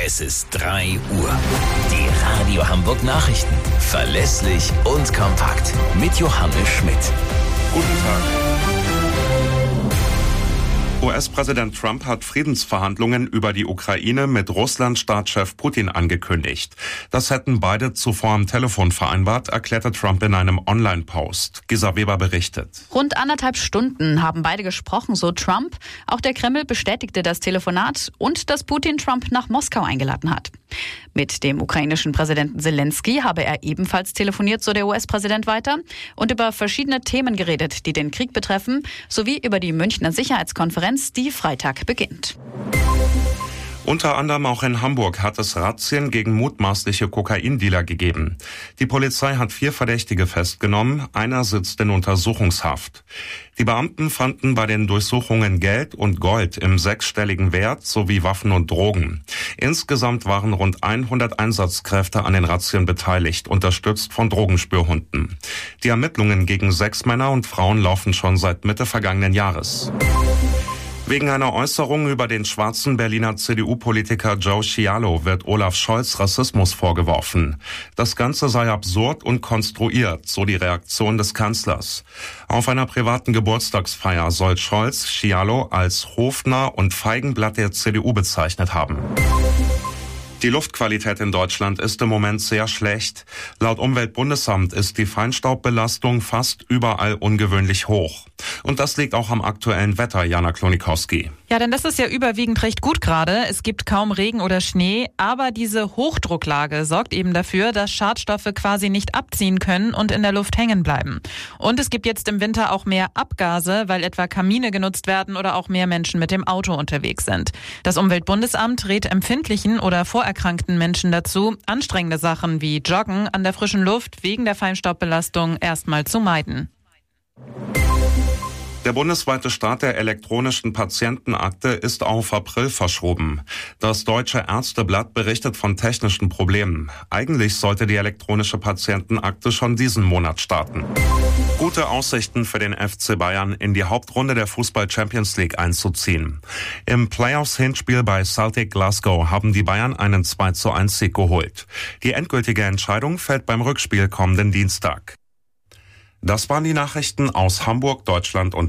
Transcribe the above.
Es ist 3 Uhr. Die Radio Hamburg Nachrichten. Verlässlich und kompakt. Mit Johannes Schmidt. Guten Tag. US-Präsident Trump hat Friedensverhandlungen über die Ukraine mit Russland-Staatschef Putin angekündigt. Das hätten beide zuvor am Telefon vereinbart, erklärte Trump in einem Online-Post. Gisa Weber berichtet. Rund 1,5 Stunden haben beide gesprochen, so Trump. Auch der Kreml bestätigte das Telefonat und dass Putin Trump nach Moskau eingeladen hat. Mit dem ukrainischen Präsidenten Zelensky habe er ebenfalls telefoniert, so der US-Präsident weiter, und über verschiedene Themen geredet, die den Krieg betreffen, sowie über die Münchner Sicherheitskonferenz, die Freitag beginnt. Unter anderem auch in Hamburg hat es Razzien gegen mutmaßliche Kokaindealer gegeben. Die Polizei hat 4 Verdächtige festgenommen, einer sitzt in Untersuchungshaft. Die Beamten fanden bei den Durchsuchungen Geld und Gold im 6-stelligen Wert sowie Waffen und Drogen. Insgesamt waren rund 100 Einsatzkräfte an den Razzien beteiligt, unterstützt von Drogenspürhunden. Die Ermittlungen gegen 6 Männer und Frauen laufen schon seit Mitte vergangenen Jahres. Wegen einer Äußerung über den schwarzen Berliner CDU-Politiker Joe Scialo wird Olaf Scholz Rassismus vorgeworfen. Das Ganze sei absurd und konstruiert, so die Reaktion des Kanzlers. Auf einer privaten Geburtstagsfeier soll Scholz Scialo als Hofnarr und Feigenblatt der CDU bezeichnet haben. Die Luftqualität in Deutschland ist im Moment sehr schlecht. Laut Umweltbundesamt ist die Feinstaubbelastung fast überall ungewöhnlich hoch. Und das liegt auch am aktuellen Wetter, Jana Klonikowski. Ja, denn das ist ja überwiegend recht gut gerade. Es gibt kaum Regen oder Schnee, aber diese Hochdrucklage sorgt eben dafür, dass Schadstoffe quasi nicht abziehen können und in der Luft hängen bleiben. Und es gibt jetzt im Winter auch mehr Abgase, weil etwa Kamine genutzt werden oder auch mehr Menschen mit dem Auto unterwegs sind. Das Umweltbundesamt rät empfindlichen oder vorerkrankten Menschen dazu, anstrengende Sachen wie Joggen an der frischen Luft wegen der Feinstaubbelastung erstmal zu meiden. Der bundesweite Start der elektronischen Patientenakte ist auf April verschoben. Das Deutsche Ärzteblatt berichtet von technischen Problemen. Eigentlich sollte die elektronische Patientenakte schon diesen Monat starten. Gute Aussichten für den FC Bayern, in die Hauptrunde der Fußball-Champions League einzuziehen. Im Playoffs-Hinspiel bei Celtic Glasgow haben die Bayern einen 2:1-Sieg geholt. Die endgültige Entscheidung fällt beim Rückspiel kommenden Dienstag. Das waren die Nachrichten aus Hamburg, Deutschland und